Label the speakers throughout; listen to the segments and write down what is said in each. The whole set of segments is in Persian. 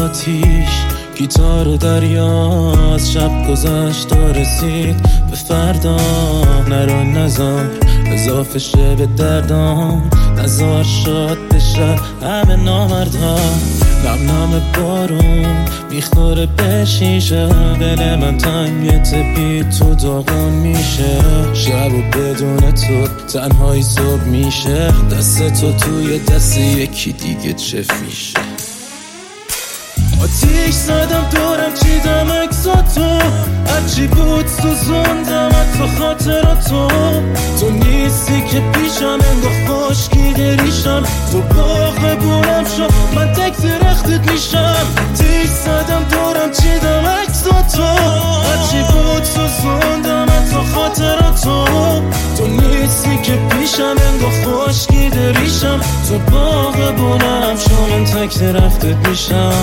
Speaker 1: آتیش گیتار و دریا از شب گذشت و رسید به فردا. نرو نزار اضافه شه به دردام، نزار شاد بشه همه نامردها. نم نم بارون میخوره به شیشه، دل من تنگت بی تو داغون میشه. شب و بدون تو تنهایی صبح میشه، دست تو توی دست یکی دیگه چف میشه. آتیش زدم دورم چیدم اکساتو، هرچی بود سوزوندم حتی خاطراتو. تو نیستی که پیشم انگاه خشکی دریشم، تو باغ بونم شد من تک درختت میشم. آتیش زدم دورم چیدم اکساتو، هرچی بود سوزوندم حتی خاطراتو. تو نیستی که پیشم انگاه خشکی دریشم، تو باغ بونم شد من تک درختت میشم.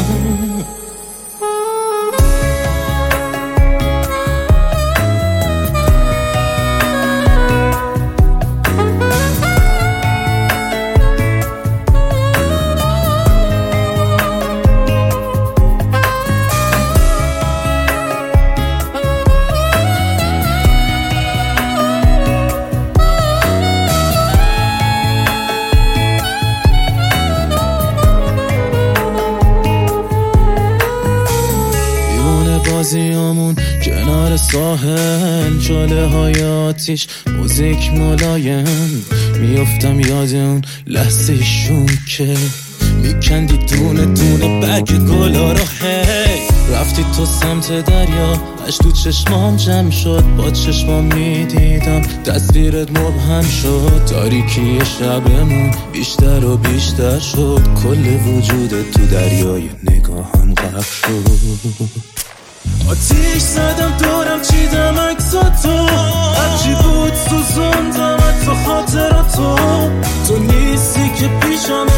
Speaker 1: بازیامون کنار ساحل، شعله های آتیش موزیک ملایم. میافتم یاد اون لحظه‌شون که میکندی دونه دونه برگ گلا رو. هی رفتی تو سمت دریا، اش تو چشمام جمع شد، با چشمام میدیدم تصویرت مبهم شد. تاریکی شبمون بیشتر و بیشتر شد، کل وجودت تو دریای نگاهم غرق شد. آتیش زدم دورم چیدم اکساتو، هرچی بود سوزوندم حتی خاطراتو. تو نیستی که پیشم